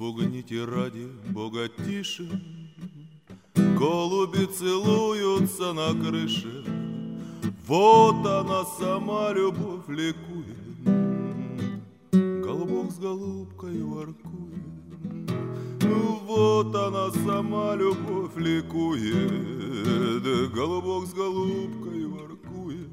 спугните ради Бога тише, голуби целуются на крыше. Вот она сама, любовь, ликует, голубок с голубкой воркует. Вот она сама, любовь, ликует, голубок с голубкой воркует.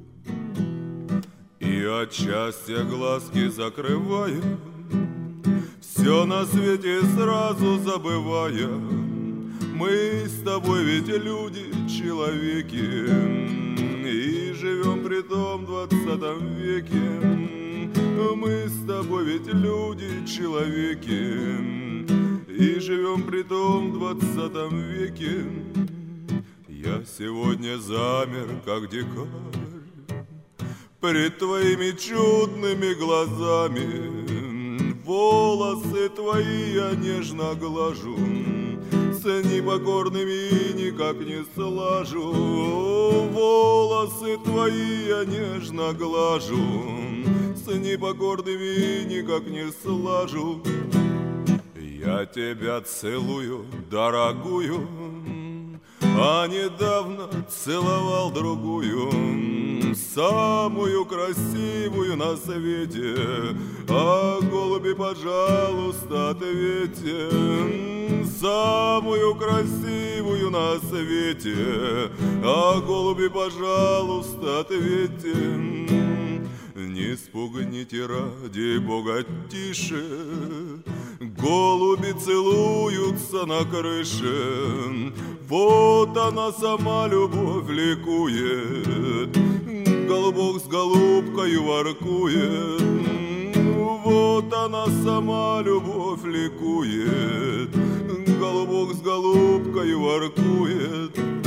И от счастья глазки закрывая, все на свете сразу забывая, мы с тобой ведь люди, человеки, и живем при том 20 веке. Мы с тобой ведь люди, человеки, и живем при том 20 веке. Я сегодня замер, как дикарь, пред твоими чудными глазами. Волосы твои я нежно глажу, с непокорными никак не слажу. Волосы твои я нежно глажу, с непокорными никак не слажу. Я тебя целую, дорогую, а недавно целовал другую, самую красивую на свете. А голуби, пожалуйста, ответьте, самую красивую на свете. А голуби, пожалуйста, ответьте. Не спугните ради Бога тише, голуби целуются на крыше. Вот она сама, любовь, ликует, голубок с голубкой воркует. Вот она сама, любовь, ликует, голубок с голубкой воркует.